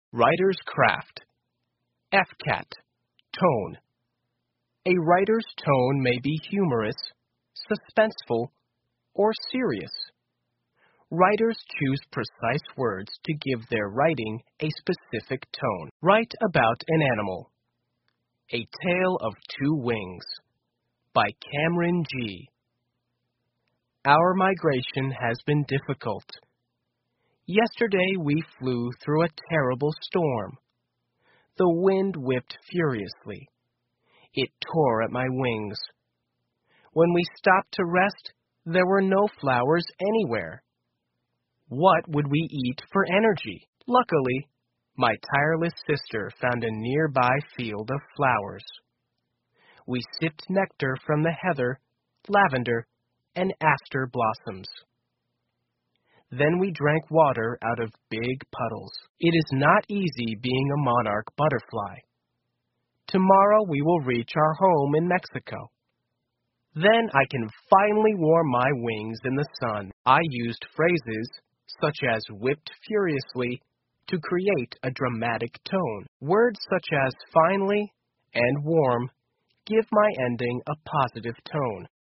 Writer's craft. FCAT. Tone. A writer's tone may be humorous, suspenseful, or serious. Writers choose precise words to give their writing a specific tone. Write about an animal. A Tale of Two Wings by Cameron G. Our migration has been difficult. Yesterday we flew through a terrible storm. The wind whipped furiously. It tore at my wings. When we stopped to rest, there were no flowers anywhere. What would we eat for energy? Luckily, my tireless sister found a nearby field of flowers. We sipped nectar from the heather, lavender, and aster blossoms. Then we drank water out of big puddles. It is not easy being a monarch butterfly. Tomorrow we will reach our home in Mexico. Then I can finally warm my wings in the sun. I used phrases such as whipped furiously to create a dramatic tone. Words such as finally and warm give my ending a positive tone.